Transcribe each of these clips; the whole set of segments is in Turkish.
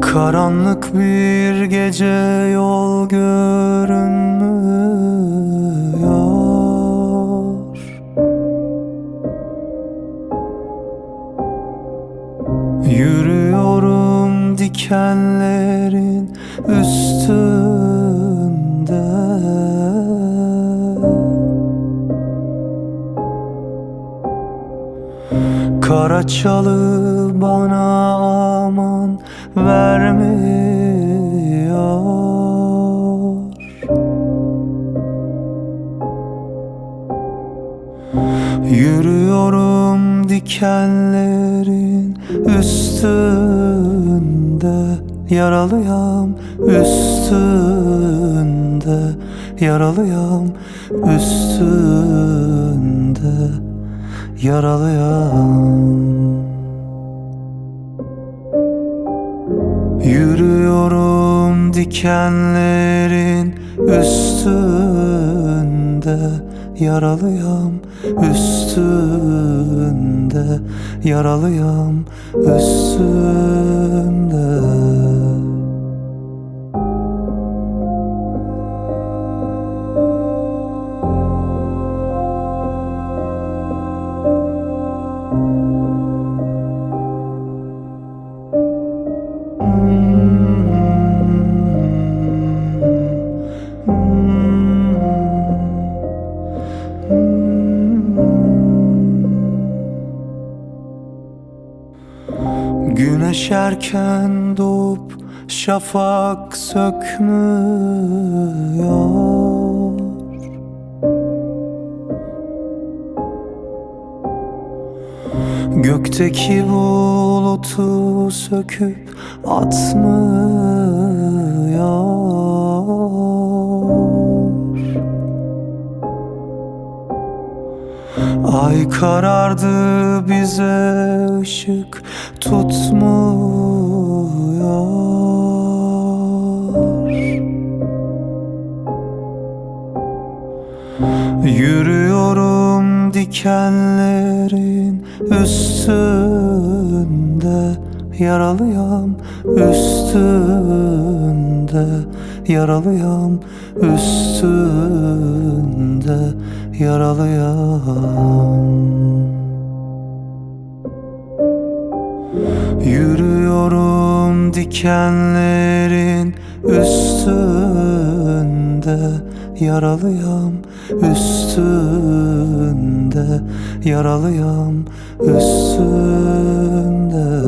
Karanlık bir gece, yol görünmüyor. Yürüyorum dikenlerin üstünde. Kara çalı bana aman vermiyor. Yürüyorum dikenlerin üstünde. Yaralıyam üstünde. Yaralıyam üstünde. Yaralıyam. Yürüyorum dikenlerin üstünde. Yaralıyam üstünde. Yaralıyam üstünde. Güneş erken doğup şafak sökmüyor. Gökteki bulutu söküp atmıyor. Ay karardı, bize ışık tutmuyor. Yürüyorum dikenlerin üstünde. Yaralıyam üstünde. Yaralıyam üstünde. Yaralıyam. Yürüyorum dikenlerin üstünde. Yaralıyam üstünde. Yaralıyam üstünde.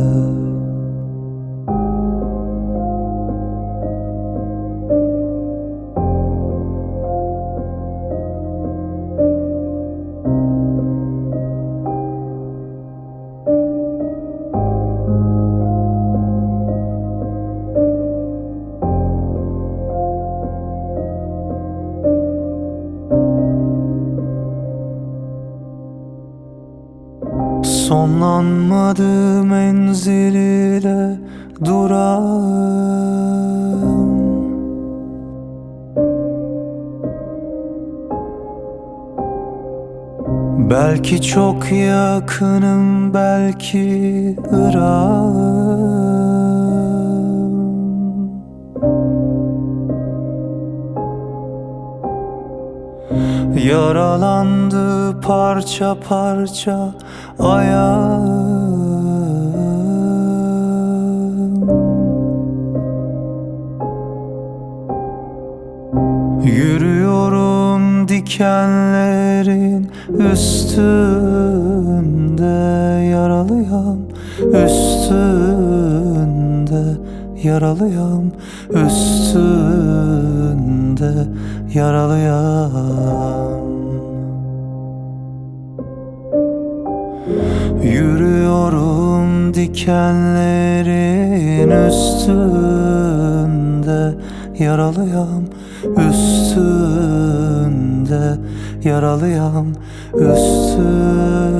Sonlanmadı menzil ile durağım. Belki çok yakınım, belki ırağım. Yaralandı parça parça ayağım. Yürüyorum dikenlerin üstünde. Yaralıyam üstünde. Yaralıyam üstünde. Yaralıyam. Yürüyorum dikenlerin üstünde. Yaralıyam üstünde. Yaralıyam üstünde.